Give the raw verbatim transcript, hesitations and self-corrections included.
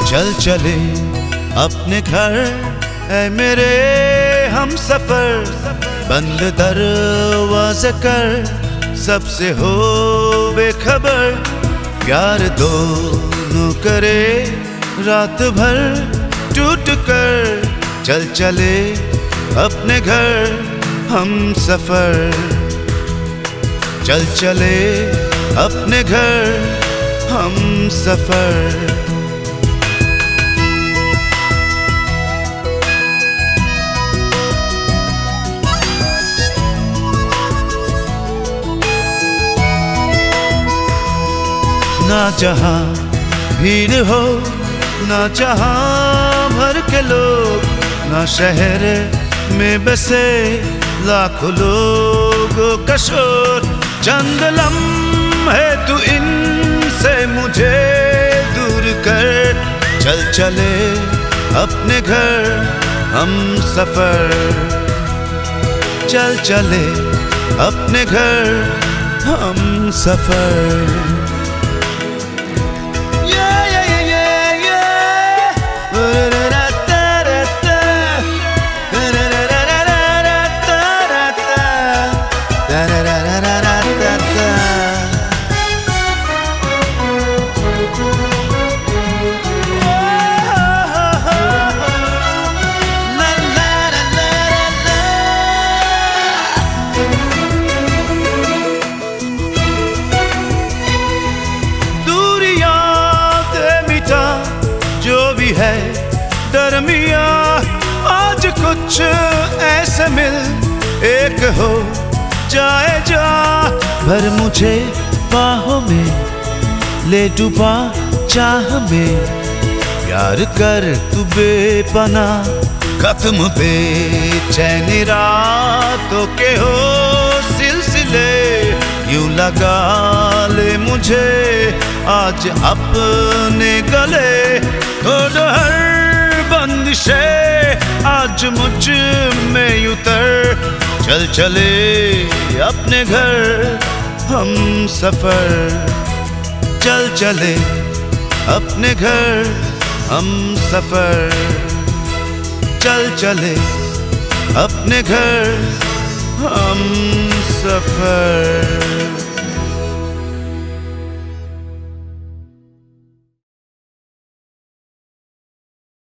चल चले अपने घर, ऐ मेरे हम सफर। बंद दरवाज़ा कर, सबसे हो बेखबर। प्यार दोनों करे रात भर टूट कर। चल चले अपने घर हम सफर। चल चले अपने घर हम सफर। ना जहाँ भीड़ हो, ना जहाँ भर के लोग, ना शहर में बसे लाखों लोगों का शोर। चंद लम्हे तू इनसे मुझे दूर कर। चल चले अपने घर हम सफर। चल चले अपने घर हम सफर। है दरमिया आज कुछ ऐसे मिल एक हो जाए जा। भर मुझे बाहों में ले डूबा चाह में। प्यार कर तू बेपना, खत्म बेचैनी रातों के हो सिलसिले। यूं लगा ले मुझे आज अपने गले। तोड़ हर बंदिशे आज मुझ में उतर। चल चले अपने घर हम सफर। चल चले अपने घर हम सफर। चल चले अपने घर हम सफर।